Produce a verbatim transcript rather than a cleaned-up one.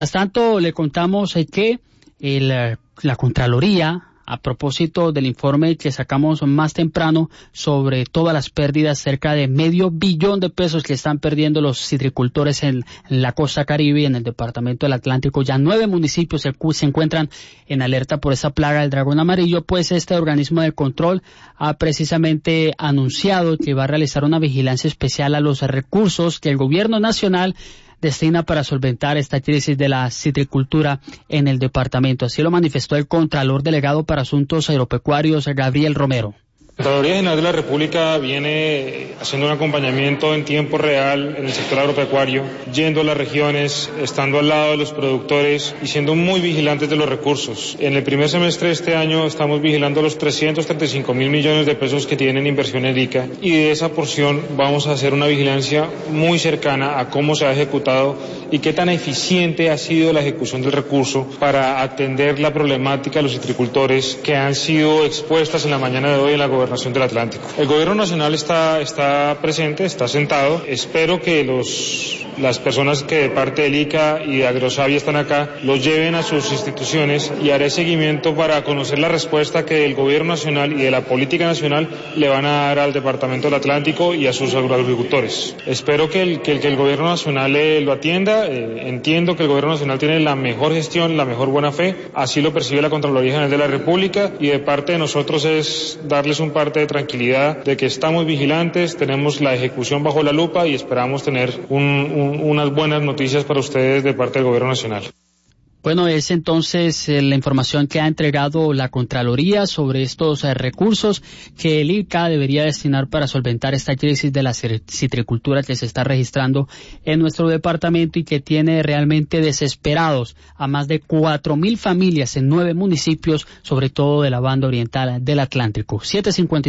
Mientras tanto, le contamos que el, la Contraloría, a propósito del informe que sacamos más temprano sobre todas las pérdidas, cerca de medio billón de pesos que están perdiendo los citricultores en, en la costa caribe y en el departamento del Atlántico. Ya nueve municipios se, se encuentran en alerta por esa plaga del dragón amarillo, pues este organismo de control ha precisamente anunciado que va a realizar una vigilancia especial a los recursos que el gobierno nacional destina para solventar esta crisis de la citricultura en el departamento. Así lo manifestó el Contralor Delegado para Asuntos Agropecuarios, Gabriel Romero. La Contraloría General de la República viene haciendo un acompañamiento en tiempo real en el sector agropecuario, yendo a las regiones, estando al lado de los productores y siendo muy vigilantes de los recursos. En el primer semestre de este año estamos vigilando los trescientos treinta y cinco mil millones de pesos que tienen inversión en ICA, y de esa porción vamos a hacer una vigilancia muy cercana a cómo se ha ejecutado y qué tan eficiente ha sido la ejecución del recurso para atender la problemática de los citricultores que han sido expuestas en la mañana de hoy en la Gobernación del Atlántico. El gobierno nacional está, está presente, está sentado. Espero que los, las personas que de parte del ICA y de Agrosavia están acá los lleven a sus instituciones, y haré seguimiento para conocer la respuesta que el gobierno nacional y de la política nacional le van a dar al departamento del Atlántico y a sus agroagricultores. Espero que el, que el, que el gobierno nacional eh, lo atienda. Eh, entiendo que el gobierno nacional tiene la mejor gestión, la mejor buena fe. Así lo percibe la Contraloría General de la República, y de parte de nosotros es darles un parte de tranquilidad de que estamos vigilantes, tenemos la ejecución bajo la lupa y esperamos tener un, un, unas buenas noticias para ustedes de parte del Gobierno Nacional. Bueno, es entonces eh, la información que ha entregado la Contraloría sobre estos eh, recursos que el ICA debería destinar para solventar esta crisis de la citricultura que se está registrando en nuestro departamento y que tiene realmente desesperados a más de cuatro mil familias en nueve municipios, sobre todo de la banda oriental del Atlántico. siete cincuenta